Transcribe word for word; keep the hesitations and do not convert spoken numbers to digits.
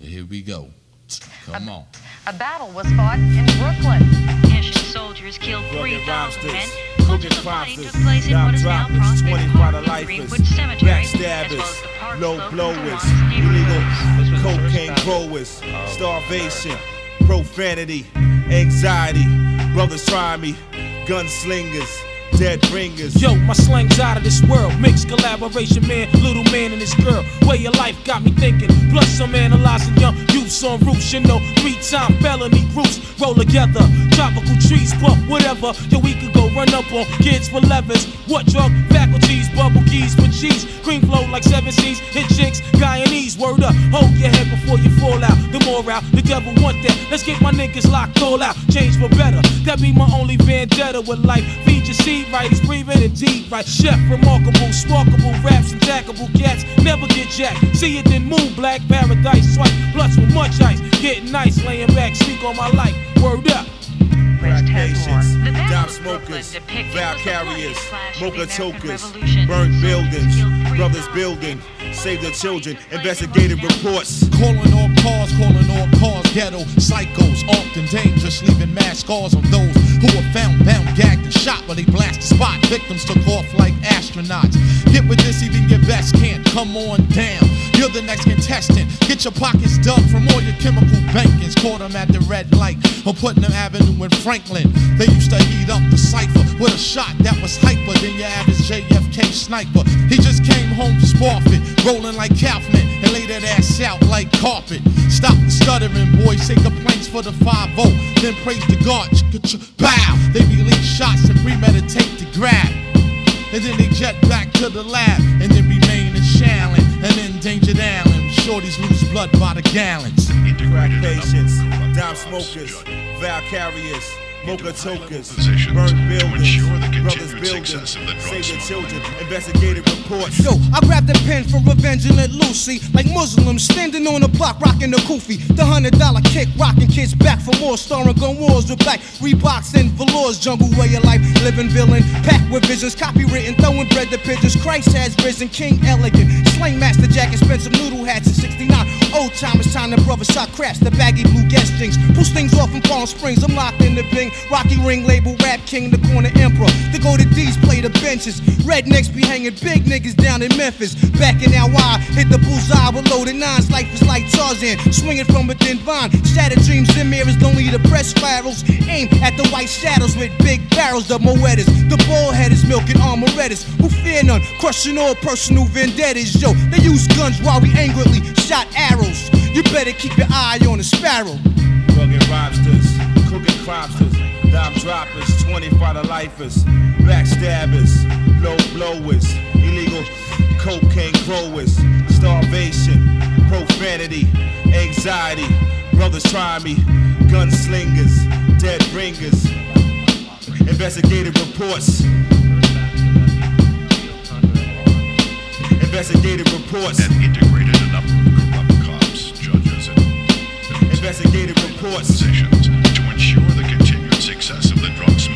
Here we go. Come a, on. A battle was fought in Brooklyn. Haitian soldiers killed three thousand men. Much of the fighting took place in what is now Prospect Park and Greenwood Cemetery, as well as the park low slope blowers, and illegal neighborhoods. cocaine growers, starvation, profanity, anxiety, brothers try me, gunslingers, dead bringers. Yo, my slang's out of this world. Mixed collaboration, man, little man and this girl. Way of life got me thinking. Plus I'm analyzing young youths on roofs. You know, three-time felony groups roll together. Tropical trees, but whatever. Yo, we could go run up on kids for levers. What drug faculties, bubble keys for cheese. Cream flow like seven seas. Hit chicks, Guyanese, word up. Hold your head before you fall out. The morale, the devil want that. Let's get my niggas locked all out. Change for better. That be my only vendetta with life. Feed your seed right, he's breathing indeed right. Chef, remarkable, sparkable, raps, and tackable cats. Never get jacked. See it then move, black paradise swipe. Plus with much ice, getting nice, laying back, speak on my life. Word up. Black nations, The Battle dime of Brooklyn smokers, depicted vow was the carriers, bloodiest clash of mocha the American tokers, Revolution. burned buildings, Killed three brothers thousand building, men. save their children, investigative reports. Calling all cars, calling all cars, ghetto psychos, often dangerous, leaving mass scars on those who were found, bound, gagged, and shot when they blasted spot. Victims took off like astronauts. Get with this, even your best can't. Come on down. You're the next contestant. Get your pockets dug from all your chemical bankings. Caught them at the red light on Putnam Avenue in Franklin. They used to heat up the cipher with a shot that was hyper than your average J F K sniper. He just came home to Sparfit, rolling like Kaufman, and laid that ass out like carpet. Stop the stuttering, boys, say complaints for the five oh, then praise the God. Bow! They release shots and premeditate to grab. And then they jet back to the lab, and then remain in Shallon, and endangered Allen. Shorties lose blood by the gallons. Crack patients, dime smokers, vow carriers, mocha tokers, Positions burned to buildings, ensure the brothers continued building, success of the drug save their smuggling. children, investigative reports. Yo, I grabbed a pen for revenge and let Lucy, like Muslims standing on the block rocking the kufi. The hundred dollar kick rocking kids back for more, starring gun wars with black Reeboks and velours. Jungle way of life, living villain, packed with visions, copywritten, throwing bread to pigeons. Christ has risen, King elegant, slang master jacket, expensive noodle hats in sixty-nine. Old time, it's time the brother shot craps, the baggy blue guest jeans. Pull things off in Palm Springs, I'm locked in the Bing. Rocky ring label, rap king, the corner emperor. The go to D's, play the benches. Rednecks be hanging big niggas down in Memphis. Back in L Y, hit the bullseye with loaded nines. Life is like Tarzan, swinging from a thin vine. Shattered dreams and mirrors, don't need the press spirals. Aim at the white shadows with big barrels of Moedas. The bald headers milking armorettas, who fear none, crushing all personal vendettas. Yo, they use guns while we angrily shot arrows. You better keep your eye on a sparrow. Rugged robsters, cooking cropsters, dime droppers, twenty-five to lifers, backstabbers, low blowers, illegal cocaine growers, starvation, profanity, anxiety, brothers try me, gunslingers, dead bringers, investigative reports. Investigative reports. And integrated a number of corrupt cops, judges, and Investigative reports. positions to ensure the continued success of the drug